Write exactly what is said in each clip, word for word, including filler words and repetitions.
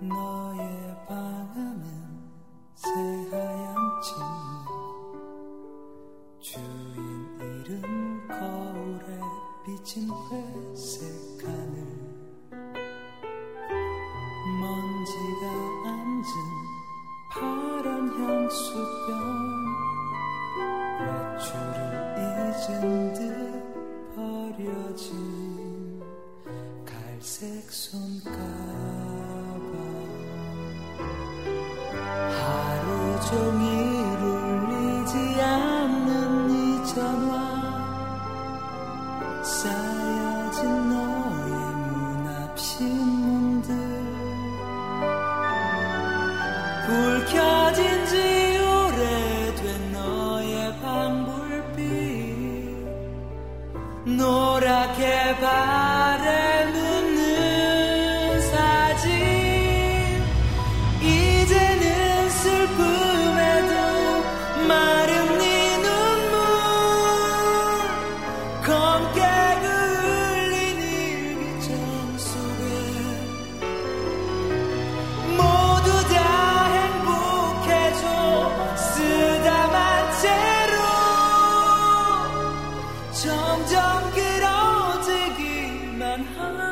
너의 방 안은 새하얀 침묵 주인 이름 거울에 비친 회색 하늘 먼지가 앉은 파란 향수병 외출을 잊은 듯 버려진 갈색 손가락 하루 종일 울리지 않는 이 전화 쌓여진 너의 문 앞 신문들 불 켜진 지 오래된 너의 방불빛 노랗게 발에 눕는 사진 이제는 슬픔에도 마른 네 눈물 검게 그을린 일기장 속에 모두 다 행복해져 쓰다만 채로 점점 길어지기만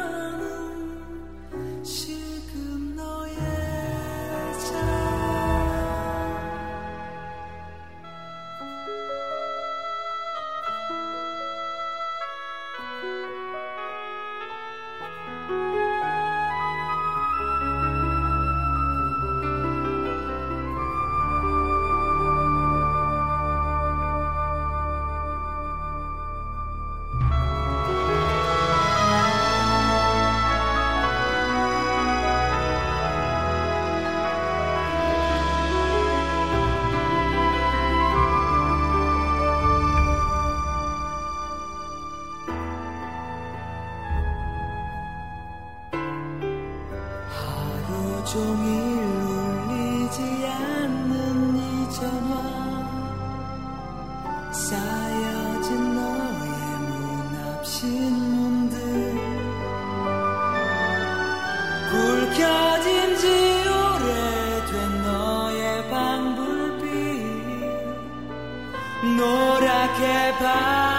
하는 실금 너의 삶 하루 종일 울리지 않는 이 전화 쌓여진 너의 문 앞 신문들 불 켜진 지 오래된 너의 방불빛 노랗게 바